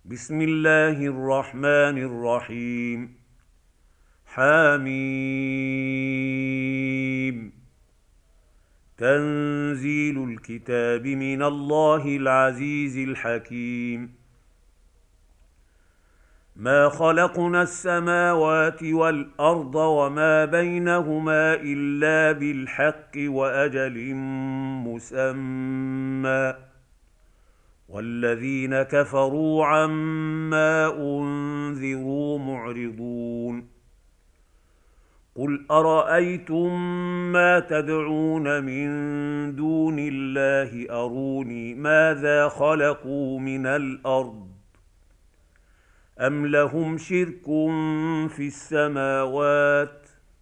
بسم الله الرحمن الرحيم. حميم. تنزيل الكتاب من الله العزيز الحكيم. ما خلقنا السماوات والأرض وما بينهما إلا بالحق وأجل مسمى، والذين كفروا عما أنذروا معرضون. قل أرأيتم ما تدعون من دون الله أروني ماذا خلقوا من الأرض أم لهم شرك في السماوات؟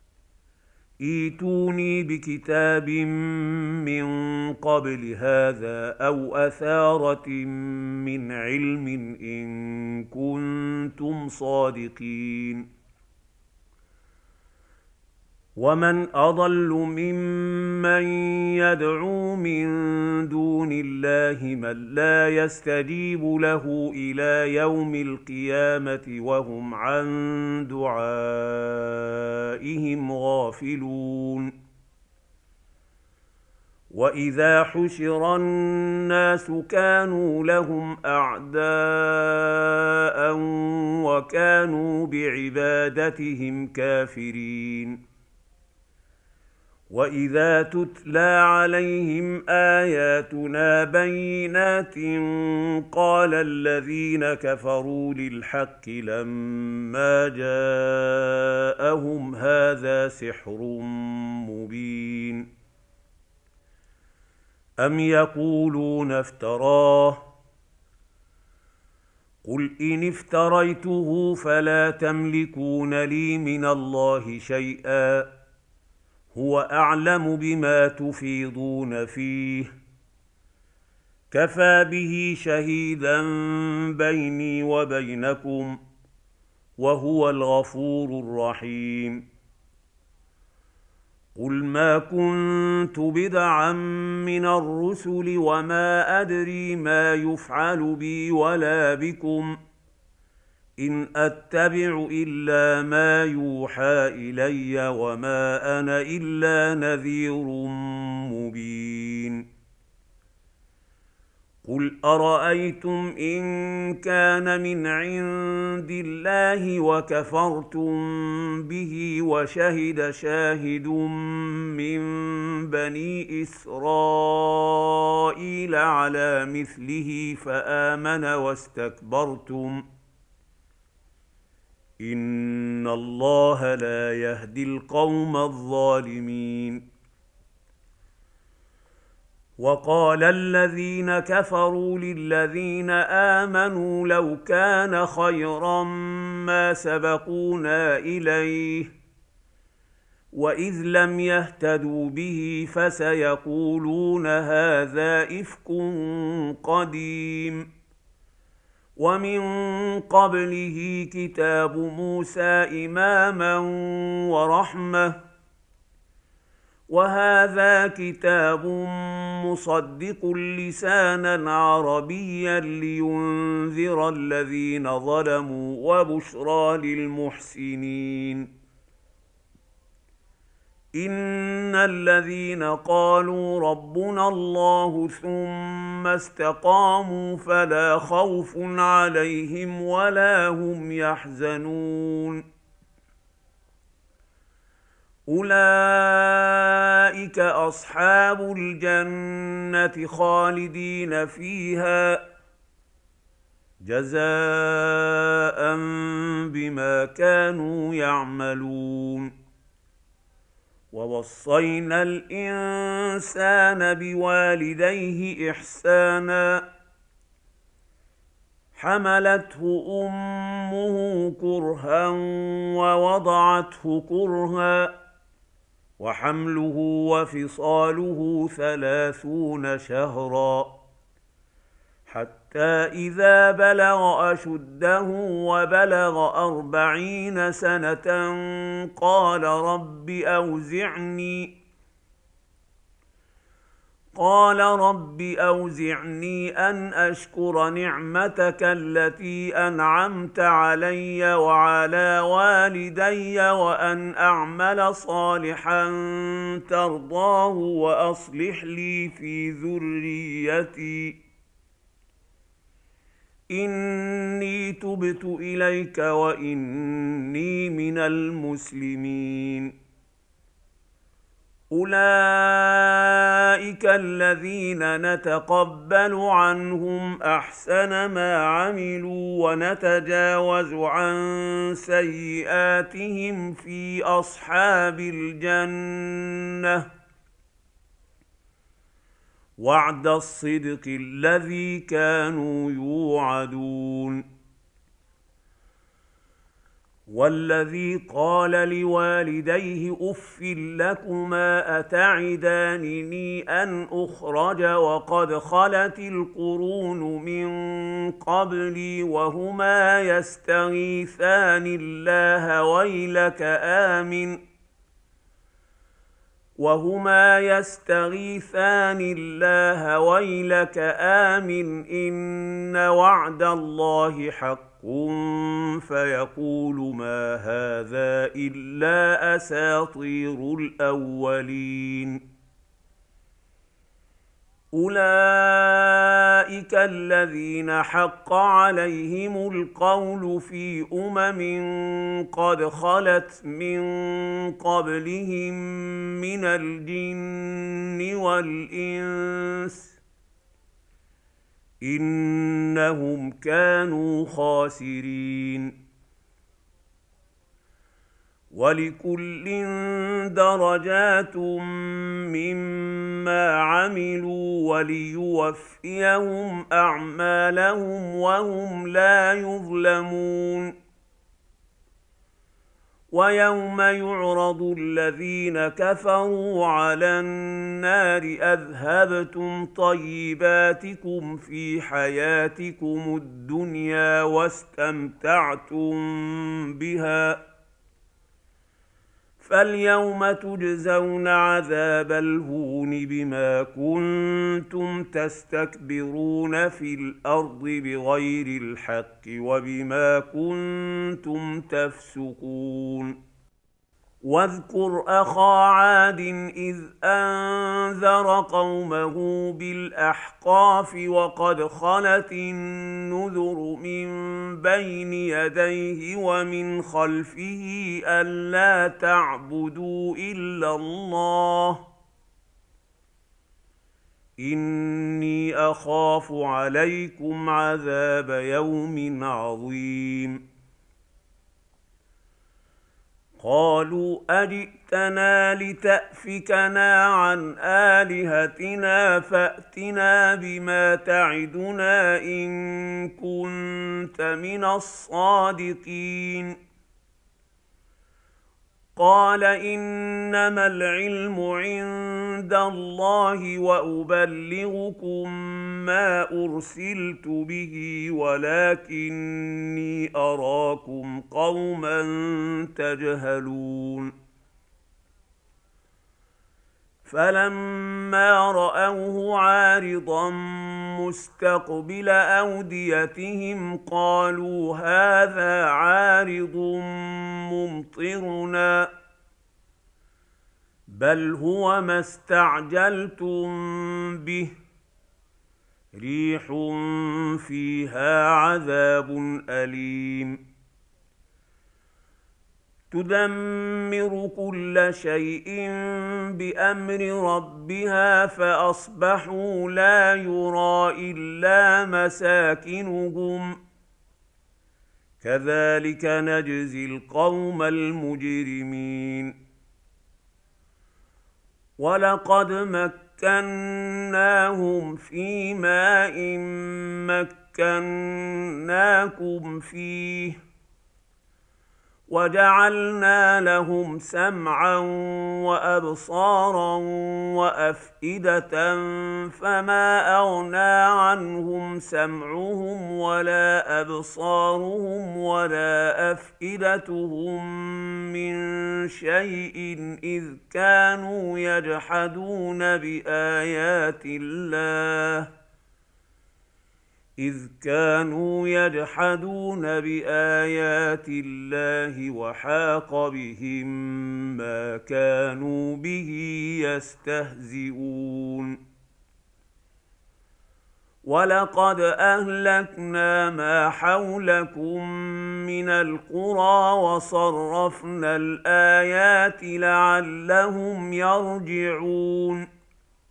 ائتوني بكتاب من قبل هذا أو أثارة من علم إن كنتم صادقين. ومن أضل ممن يدعو من دون الله من لا يستجيب له إلى يوم القيامة وهم عن دعائهم غافلون. وإذا حشر الناس كانوا لهم أعداء وكانوا بعبادتهم كافرين. وإذا تتلى عليهم آياتنا بينات قال الذين كفروا للحق لما جاءهم هذا سحر مبين. أم يقولون افتراه؟ قل إن افتريته فلا تملكون لي من الله شيئا، هو أعلم بما تفيضون فيه، كفى به شهيدا بيني وبينكم، وهو الغفور الرحيم. قل ما كنت بدعا من الرسل وما أدري ما يفعل بي ولا بكم، إن أتبع إلا ما يوحى إلي وما أنا إلا نذير مبين. قل أرأيتم إن كان من عند الله وكفرتم به وشهد شاهد من بني إسرائيل على مثله فآمن واستكبرتم، إن الله لا يهدي القوم الظالمين. وقال الذين كفروا للذين آمنوا لو كان خيرا ما سبقونا إليه، وإذ لم يهتدوا به فسيقولون هذا إفك قديم. ومن قبله كتاب موسى إماما ورحمة، وهذا كتاب مصدق لسانا عربيا لينذر الذين ظلموا وبشرى للمحسنين. إن الذين قالوا ربنا الله ثم استقاموا فلا خوف عليهم ولا هم يحزنون. أولئك أصحاب الجنة خالدين فيها جزاء بما كانوا يعملون. ووصينا الإنسان بوالديه إحسانا، حملته أمه كرها ووضعته كرها، وحمله وفصاله 30 شهرا، حتى إذا بلغ أشده وبلغ 40 سنة قال قال رب أوزعني أن أشكر نعمتك التي أنعمت علي وعلى والدي وأن أعمل صالحا ترضاه وأصلح لي في ذريتي إني تبت إليك وإني من المسلمين. أولئك الذين نتقبل عنهم أحسن ما عملوا ونتجاوز عن سيئاتهم في أصحاب الجنة وعد الصدق الذي كانوا يوعدون. والذي قال لوالديه أف لكما أتعدانني أن أخرج وقد خلت القرون من قبلي وهما يستغيثان الله ويلك آمن إن وعد الله حق فيقول ما هذا إلا أساطير الأولين. أولئك الذين حق عليهم القول في قد خلت من قبلهم من الجن والإنس إنهم كانوا خاسرين. ولكل درجات مما عملوا وليوفيهم أعمالهم وهم لا يظلمون. ويوم يعرض الذين كفروا على النار أذهبتم طيباتكم في حياتكم الدنيا واستمتعتم بها فاليوم تجزون عذاب الهون بما كنتم تستكبرون في الأرض بغير الحق وبما كنتم تفسقون. واذكر أخا عاد إذ أنذر قومه بالأحقاف وقد خلت النذر من بين يديه ومن خلفه ألا تعبدوا إلا الله إني أخاف عليكم عذاب يوم عظيم. قالوا أجئتنا لتأفكنا عن آلهتنا فأتنا بما تعدنا إن كنت من الصادقين. قال إنما العلم عند الله وأبلغكم ما أرسلت به ولكني أراكم قوما تجهلون. فلما رأوه عارضا مستقبل أوديتهم قالوا هذا عارض ممطرنا بل هو ما استعجلتم به ريح فيها عذاب أليم تدمر كل شيء بأمر ربها فأصبحوا لا يرى إلا مساكنهم كذلك نجزي القوم المجرمين. ولقد مكناهم في ماء مكناكم فيه وجعلنا لهم سمعا وأبصارا وأفئدة فما أغنى عنهم سمعهم ولا أبصارهم ولا أفئدتهم من شيء إذ كانوا يجحدون بآيات الله وحاق بهم ما كانوا به يستهزئون ولقد أهلكنا ما حولكم من القرى وصرفنا الآيات لعلهم يرجعون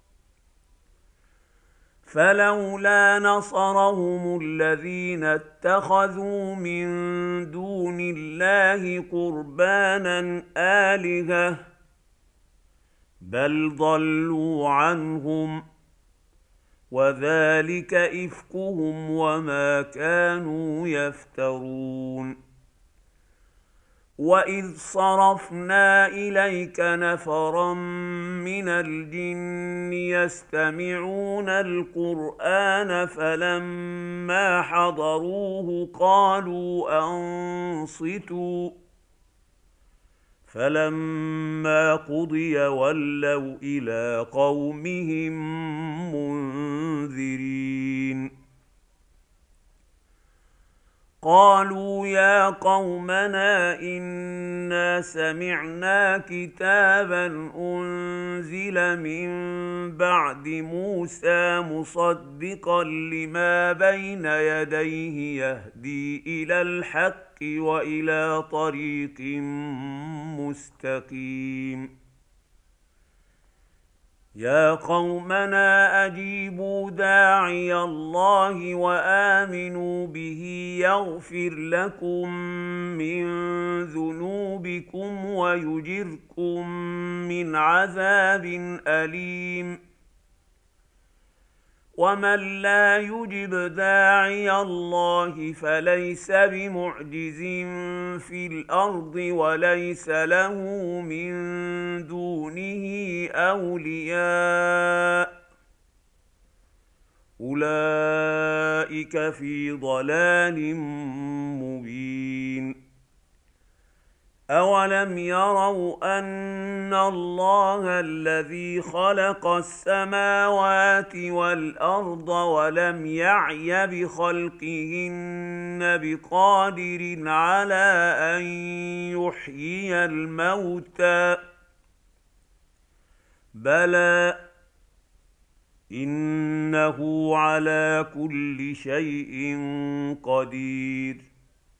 فلولا نصرهم الذين اتخذوا من دون الله قربانا آلهة بل ضلوا عنهم وذلك إفكهم وما كانوا يفترون وإذ صرفنا إليك نفرا من الجن يستمعون القرآن فلما حضروه قالوا أنصتوا فلما قضي ولوا إلى قومهم منذرين قالوا يا قومنا إنا سمعنا كتابا أنزل من بعد موسى مصدقا لما بين يديه يهدي إلى الحق وإلى طريق مستقيم يا قومنا أجيبوا داعي الله وآمنوا به يغفر لكم من ذنوبكم ويجركم من عذاب أليم ومن لا يجب داعي الله فليس بمعجز في الأرض وليس له من دونه أولياء أولئك في ضلال مبين أولم يروا أن الله الذي خلق السماوات والأرض ولم يعي بخلقهن بقادر على أن يحيي الموتى بلى إنه على كل شيء قدير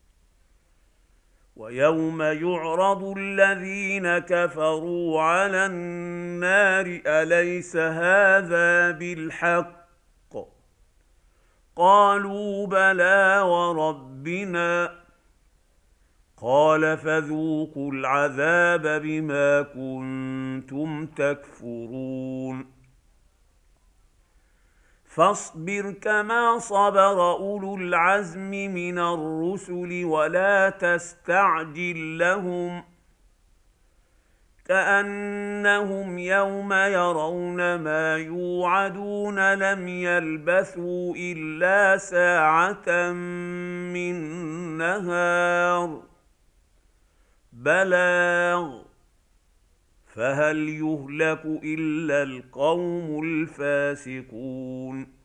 ويوم يعرض الذين كفروا على النار أليس هذا بالحق قالوا بلى وربنا قال فذوقوا العذاب بما كنتم تكفرون فاصبر كما صبر أولو العزم من الرسل ولا تستعجل لهم كأنهم يوم يرون ما يوعدون لم يلبثوا إلا ساعة من نهار بلاغ فهل يهلك إلا القوم الفاسقون